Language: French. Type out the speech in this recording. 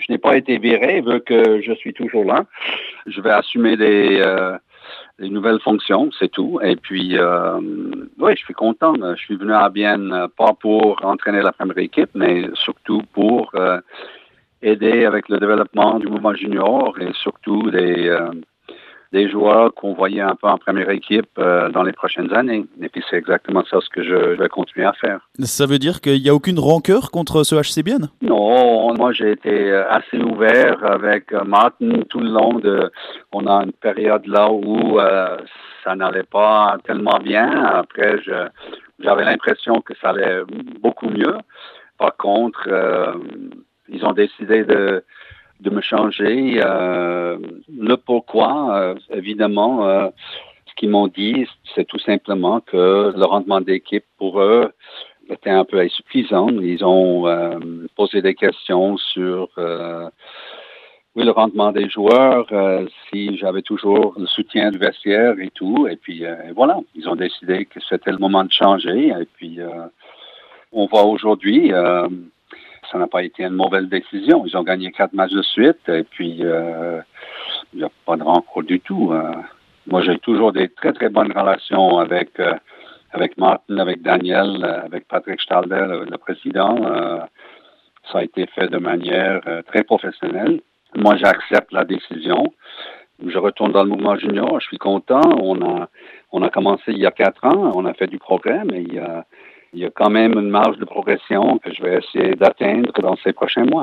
Je n'ai pas été viré vu que je suis toujours là. Je vais assumer des nouvelles fonctions, c'est tout. Et puis, oui, je suis content. Je suis venu à Bienne pas pour entraîner la première équipe, mais surtout pour aider avec le développement du mouvement junior et surtout des joueurs qu'on voyait un peu en première équipe dans les prochaines années. Et puis, c'est exactement ça ce que je vais continuer à faire. Ça veut dire qu'il n'y a aucune rancœur contre ce HC Bienne? Non, moi j'ai été assez ouvert avec Martin tout le long on a une période là où ça n'allait pas tellement bien. Après, j'avais l'impression que ça allait beaucoup mieux. Par contre, ils ont décidé de me changer. Le pourquoi, évidemment, ce qu'ils m'ont dit, c'est tout simplement que le rendement d'équipe pour eux était un peu insuffisant. Ils ont posé des questions sur le rendement des joueurs, si j'avais toujours le soutien du vestiaire et tout. Et puis voilà, ils ont décidé que c'était le moment de changer. Et puis on voit aujourd'hui, ça n'a pas été une mauvaise décision. Ils ont gagné 4 matchs de suite et puis il n'y a pas de rancœur du tout. Moi, j'ai toujours des très, très bonnes relations avec Martin, avec Daniel, avec Patrick Stalder, le président. Ça a été fait de manière très professionnelle. Moi, j'accepte la décision. Je retourne dans le mouvement junior. Je suis content. On a commencé il y a 4 ans. On a fait du progrès, mais il y a quand même une marge de progression que je vais essayer d'atteindre dans ces prochains mois.